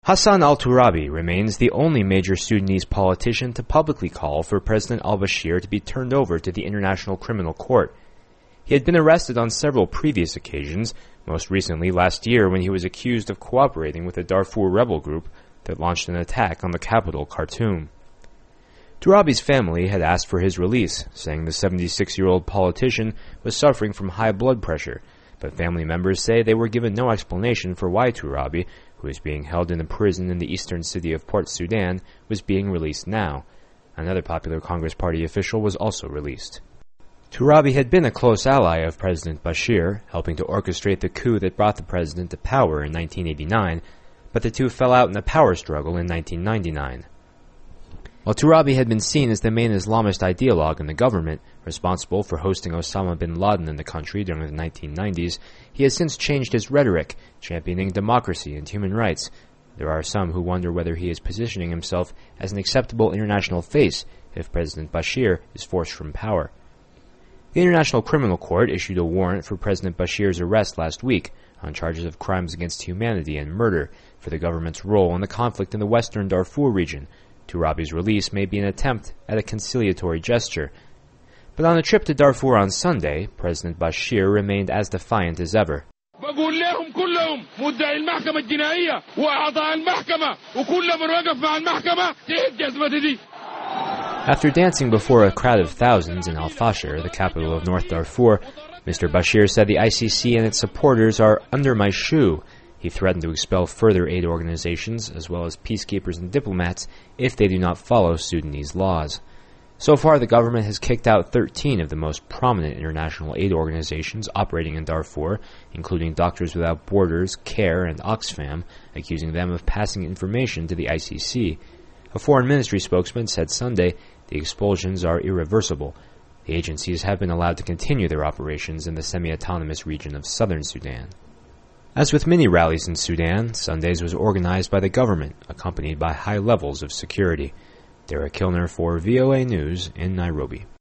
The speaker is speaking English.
Hassan al-Turabi remains the only major Sudanese politician to publicly call for President al-Bashir to be turned over to the International Criminal Court. He had been arrested on several previous occasions, most recently last year when he was accused of cooperating with a Darfur rebel group that launched an attack on the capital, Khartoum. Turabi's family had asked for his release, saying the 76-year-old politician was suffering from high blood pressure, but family members say they were given no explanation for why Turabi, who is being held in a prison in the eastern city of Port Sudan, was being released now. Another popular Congress Party official was also released. Turabi had been a close ally of President Bashir, helping to orchestrate the coup that brought the president to power in 1989, but the two fell out in a power struggle in 1999. While Turabi had been seen as the main Islamist ideologue in the government, responsible for hosting Osama bin Laden in the country during the 1990s, he has since changed his rhetoric, championing democracy and human rights. There are some who wonder whether he is positioning himself as an acceptable international face if President Bashir is forced from power. The International Criminal Court issued a warrant for President Bashir's arrest last week on charges of crimes against humanity and murder for the government's role in the conflict in the western Darfur region. Turabi's release may be an attempt at a conciliatory gesture. But on a trip to Darfur on Sunday, President Bashir remained as defiant as ever. After dancing before a crowd of thousands in Al-Fashir, the capital of North Darfur, Mr. Bashir said the ICC and its supporters are under my shoe. He threatened to expel further aid organizations, as well as peacekeepers and diplomats, if they do not follow Sudanese laws. So far, the government has kicked out 13 of the most prominent international aid organizations operating in Darfur, including Doctors Without Borders, CARE, and Oxfam, accusing them of passing information to the ICC. A foreign ministry spokesman said Sunday the expulsions are irreversible. The agencies have been allowed to continue their operations in the semi-autonomous region of southern Sudan. As with many rallies in Sudan, Sunday's was organized by the government, accompanied by high levels of security. Derek Kilner for VOA News in Nairobi.